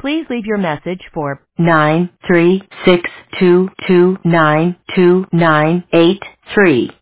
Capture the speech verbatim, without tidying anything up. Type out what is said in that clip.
Please leave your message for nine three six two two nine two nine eight three.